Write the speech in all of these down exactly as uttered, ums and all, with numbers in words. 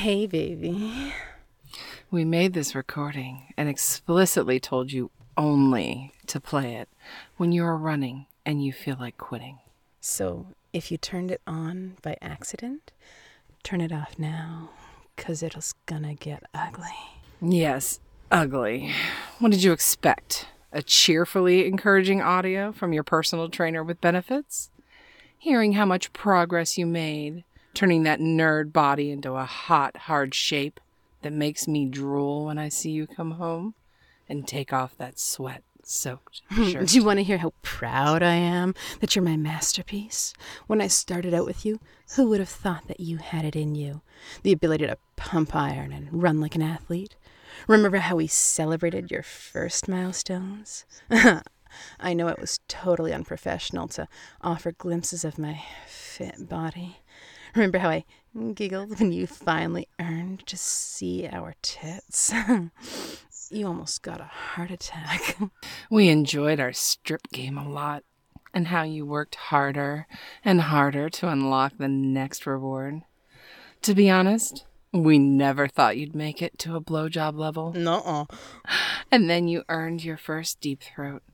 Hey, baby. We made this recording and explicitly told you only to play it when you are running and you feel like quitting. So, if you turned it on by accident, turn it off now, because it's gonna get ugly. Yes, ugly. What did you expect? A cheerfully encouraging audio from your personal trainer with benefits? Hearing how much progress you made, turning that nerd body into a hot, hard shape that makes me drool when I see you come home and take off that sweat-soaked shirt. Do you want to hear how proud I am that you're my masterpiece? When I started out with you, who would have thought that you had it in you? The ability to pump iron and run like an athlete? Remember how we celebrated your first milestones? I know it was totally unprofessional to offer glimpses of my fit body. Remember how I giggled when you finally earned to see our tits? You almost got a heart attack. We enjoyed our strip game a lot, and how you worked harder and harder to unlock the next reward. To be honest, we never thought you'd make it to a blowjob level. Nuh-uh. And then you earned your first deep throat.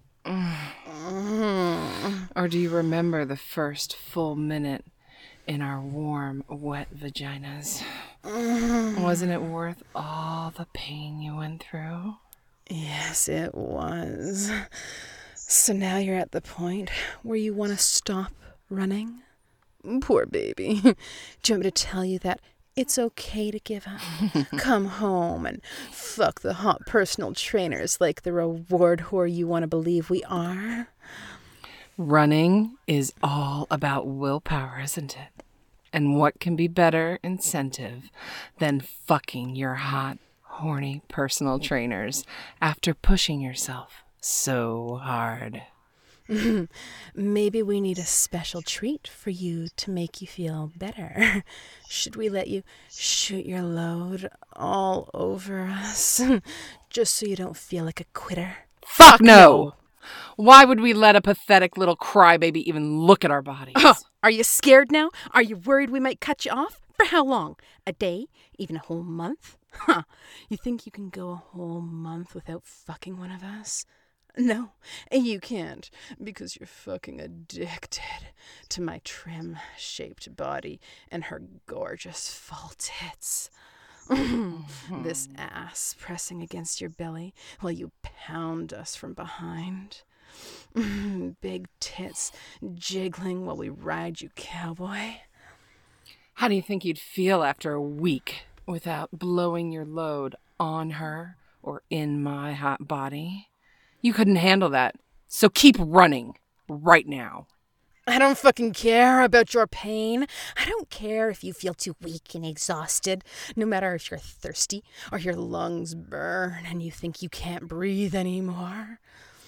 Or do you remember the first full minute in our warm, wet vaginas? Wasn't it worth all the pain you went through? Yes, it was. So now you're at the point where you want to stop running? Poor baby. Do you want me to tell you that it's okay to give up? Come home and fuck the hot personal trainers like the reward whore you want to believe we are? Running is all about willpower, isn't it? And what can be better incentive than fucking your hot, horny personal trainers after pushing yourself so hard? Maybe we need a special treat for you to make you feel better. Should we let you shoot your load all over us? Just so you don't feel like a quitter? Fuck no! Why would we let a pathetic little crybaby even look at our bodies? Oh, are you scared now? Are you worried we might cut you off? For how long? A day? Even a whole month? Huh. You think you can go a whole month without fucking one of us? No, you can't, because you're fucking addicted to my trim-shaped body and her gorgeous full tits. This ass pressing against your belly while you pound us from behind. Big tits jiggling while we ride you, cowboy. How do you think you'd feel after a week without blowing your load on her or in my hot body? You couldn't handle that, so keep running right now. I don't fucking care about your pain. I don't care if you feel too weak and exhausted, no matter if you're thirsty or your lungs burn and you think you can't breathe anymore.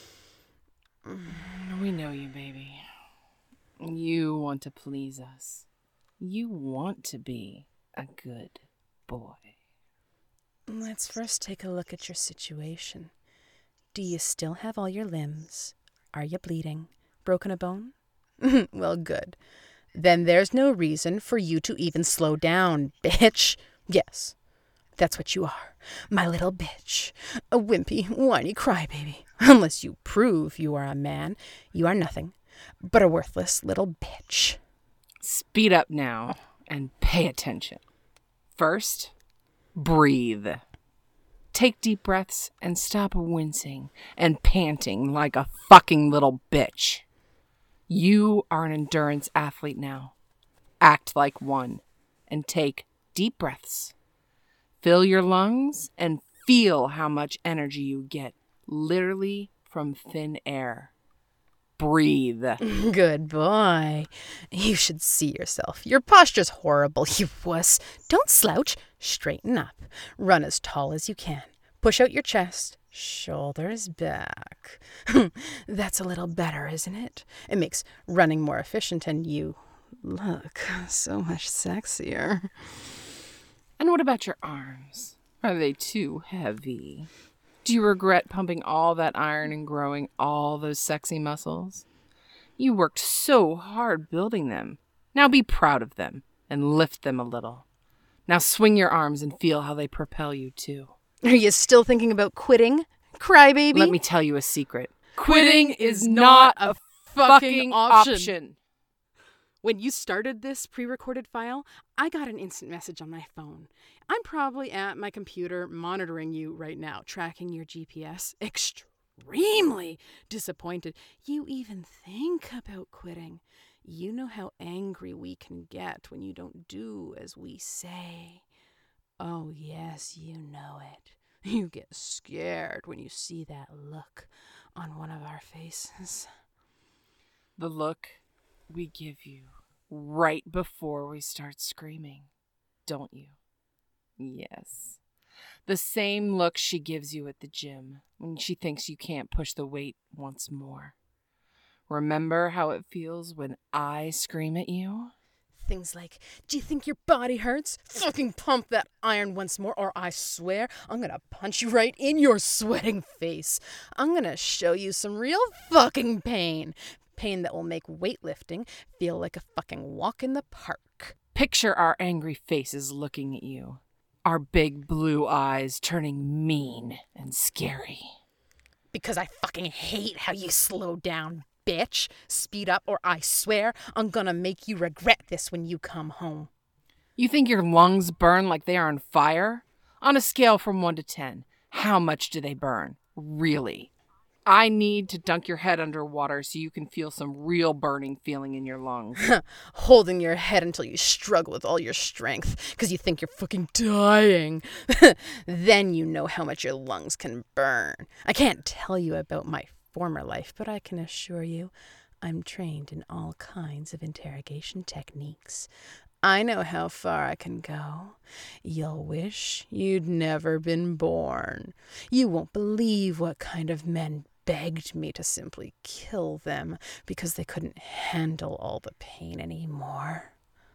We know you, baby. You want to please us. You want to be a good boy. Let's first take a look at your situation. Do you still have all your limbs? Are you bleeding? Broken a bone? Well, good. Then there's no reason for you to even slow down, bitch. Yes, that's what you are. My little bitch. A wimpy, whiny crybaby. Unless you prove you are a man, you are nothing but a worthless little bitch. Speed up now and pay attention. First, breathe. Take deep breaths and stop wincing and panting like a fucking little bitch. You are an endurance athlete now. Act like one and take deep breaths. Fill your lungs and feel how much energy you get, literally from thin air. Breathe. Good boy. You should see yourself. Your posture's horrible, you wuss. Don't slouch. Straighten up. Run as tall as you can. Push out your chest. Shoulders back. That's a little better, isn't it? It makes running more efficient and you look so much sexier. And what about your arms? Are they too heavy? Do you regret pumping all that iron and growing all those sexy muscles? You worked so hard building them. Now be proud of them and lift them a little. Now swing your arms and feel how they propel you, too. Are you still thinking about quitting, crybaby? Let me tell you a secret. Quitting is not a fucking option. option. When you started this pre-recorded file, I got an instant message on my phone. I'm probably at my computer monitoring you right now, tracking your G P S. Extremely disappointed you even think about quitting. You know how angry we can get when you don't do as we say. Oh, yes, you know it. You get scared when you see that look on one of our faces. The look we give you right before we start screaming, don't you? Yes. The same look she gives you at the gym when she thinks you can't push the weight once more. Remember how it feels when I scream at you? Things like, do you think your body hurts? Fucking pump that iron once more, or I swear I'm gonna punch you right in your sweating face. I'm gonna show you some real fucking pain. Pain that will make weightlifting feel like a fucking walk in the park. Picture our angry faces looking at you. Our big blue eyes turning mean and scary. Because I fucking hate how you slow down, bitch. Speed up or I swear I'm gonna make you regret this when you come home. You think your lungs burn like they are on fire? On a scale from one to ten, how much do they burn? Really? I need to dunk your head underwater so you can feel some real burning feeling in your lungs. Holding your head until you struggle with all your strength because you think you're fucking dying. Then you know how much your lungs can burn. I can't tell you about my former life, but I can assure you I'm trained in all kinds of interrogation techniques. I know how far I can go. You'll wish you'd never been born. You won't believe what kind of men begged me to simply kill them because they couldn't handle all the pain anymore.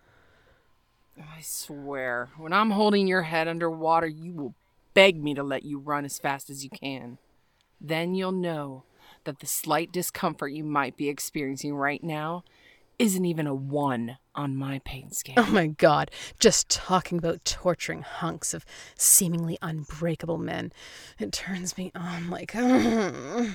I swear, when I'm holding your head underwater, you will beg me to let you run as fast as you can. Then you'll know that the slight discomfort you might be experiencing right now isn't even a one on my pain scale. Oh my God, just talking about torturing hunks of seemingly unbreakable men, it turns me on like uh,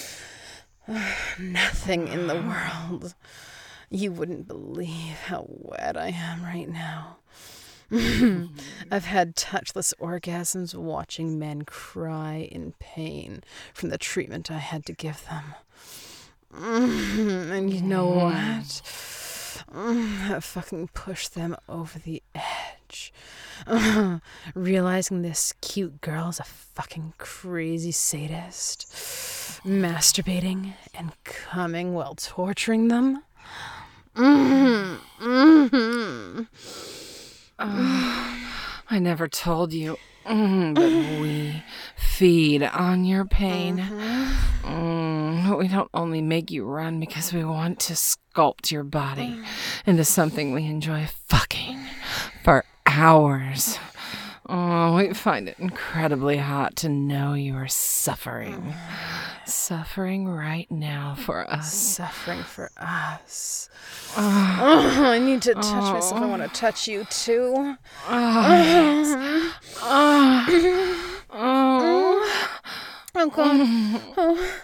nothing in the world. You wouldn't believe how wet I am right now. I've had touchless orgasms watching men cry in pain from the treatment I had to give them. And you know what? I fucking pushed them over the edge. Uh, realizing this cute girl's a fucking crazy sadist, masturbating and coming while torturing them. Mm-hmm. Mm-hmm. Uh, I never told you, mm, but we feed on your pain. Mm-hmm. Mm, we don't only make you run because we want to sculpt your body into something we enjoy fucking for hours. Oh, we find it incredibly hot to know you are suffering. Suffering right now for us. Suffering for us. Oh, oh I need to touch oh. myself. I want to touch you too. Oh, yes. oh. Oh. Oh, God. Oh.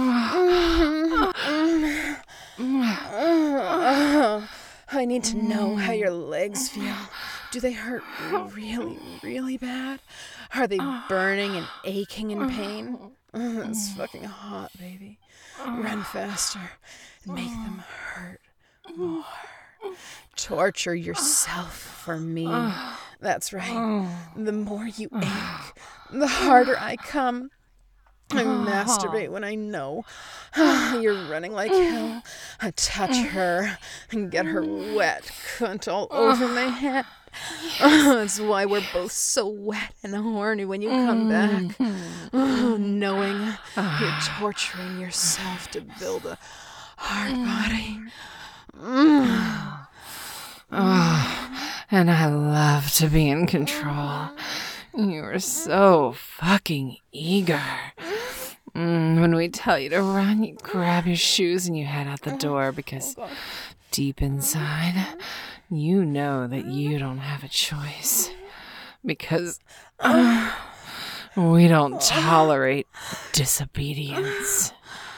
Oh. I need to know how your legs feel. Do they hurt really, really bad? Are they burning and aching in pain? Oh, that's fucking hot, baby. Run faster and make them hurt more. Torture yourself for me. That's right. The more you ache, the harder I come. I masturbate when I know you're running like hell. I touch her and get her wet cunt all over my head. Oh, that's why we're both so wet and horny when you come back. Oh, knowing you're torturing yourself to build a hard body. Mm. Oh, and I love to be in control. You are so fucking eager. Mm, when we tell you to run, you grab your shoes and you head out the door because deep inside, you know that you don't have a choice. Because uh, we don't tolerate disobedience.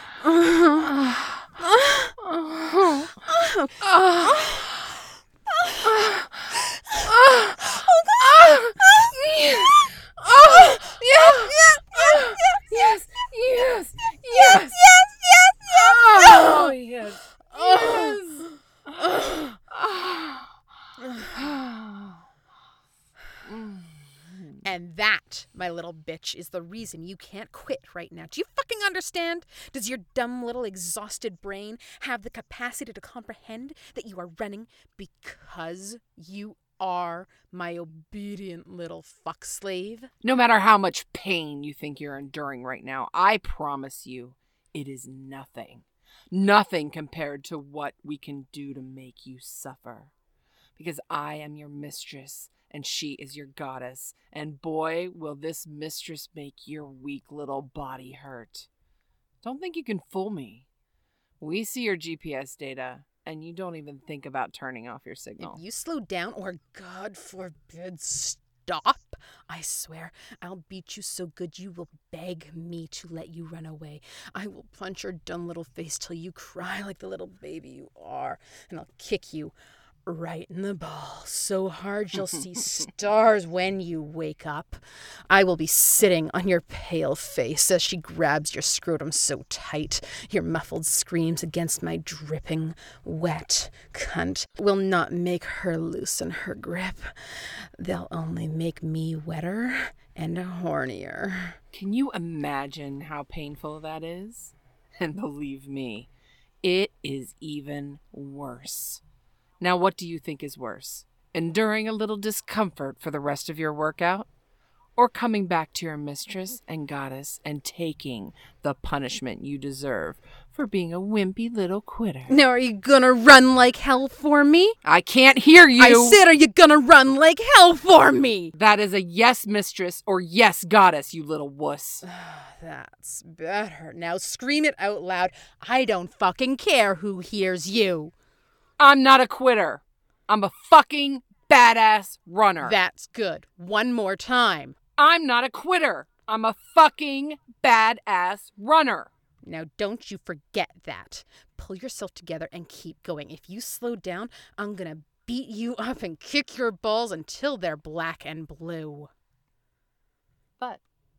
Yes, yes, yes, yes, oh, yes, yes. And that, my little bitch, is the reason you can't quit right now. Do you fucking understand? Does your dumb little exhausted brain have the capacity to comprehend that you are running because you are my obedient little fuck slave? No matter how much pain you think you're enduring right now, I promise you it is nothing. Nothing compared to what we can do to make you suffer. Because I am your mistress, and she is your goddess, and boy, will this mistress make your weak little body hurt. Don't think you can fool me. We see your G P S data, and you don't even think about turning off your signal. If you slow down, or God forbid, stop, I swear, I'll beat you so good you will beg me to let you run away. I will punch your dumb little face till you cry like the little baby you are, and I'll kick you right in the ball so hard you'll see stars when you wake up. I will be sitting on your pale face as she grabs your scrotum so tight your muffled screams against my dripping, wet cunt will not make her loosen her grip. They'll only make me wetter and hornier. Can you imagine how painful that is? And believe me, it is even worse. Now, what do you think is worse? Enduring a little discomfort for the rest of your workout? Or coming back to your mistress and goddess and taking the punishment you deserve for being a wimpy little quitter? Now, are you gonna run like hell for me? I can't hear you! I said, are you gonna run like hell for me? That is a yes, mistress, or yes, goddess, you little wuss. That's better. Now scream it out loud. I don't fucking care who hears you. I'm not a quitter. I'm a fucking badass runner. That's good. One more time. I'm not a quitter. I'm a fucking badass runner. Now don't you forget that. Pull yourself together and keep going. If you slow down, I'm gonna beat you up and kick your balls until they're black and blue. But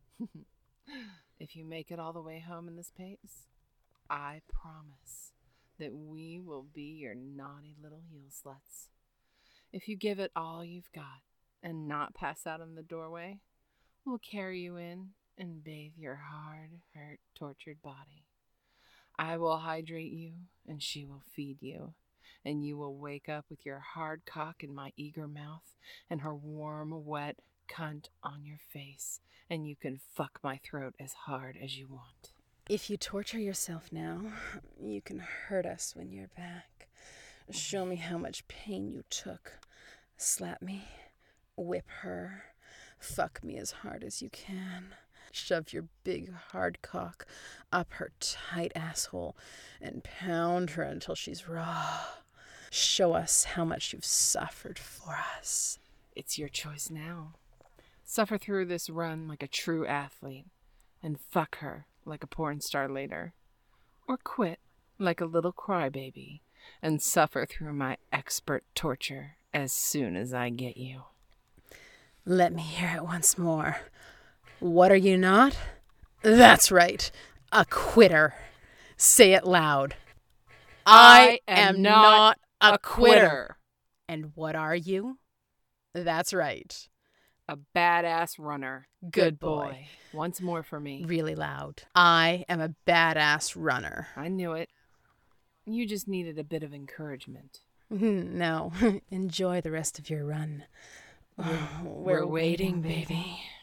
if you make it all the way home in this pace, I promise that we will be your naughty little heel sluts. If you give it all you've got and not pass out in the doorway, we'll carry you in and bathe your hard, hurt, tortured body. I will hydrate you, and she will feed you, and you will wake up with your hard cock in my eager mouth and her warm, wet cunt on your face, and you can fuck my throat as hard as you want. If you torture yourself now, you can hurt us when you're back. Show me how much pain you took. Slap me, whip her, fuck me as hard as you can. Shove your big hard cock up her tight asshole and pound her until she's raw. Show us how much you've suffered for us. It's your choice now. Suffer through this run like a true athlete and fuck her like a porn star later. Or quit like a little crybaby and suffer through my expert torture as soon as I get you. Let me hear it once more. What are you not? That's right, a quitter. Say it loud. I, I am, am not, not a quitter. quitter. And what are you? That's right. A badass runner. Good, Good boy. boy. Once more for me. Really loud. I am a badass runner. I knew it. You just needed a bit of encouragement. No. Enjoy the rest of your run. We're, we're, we're waiting, waiting, baby.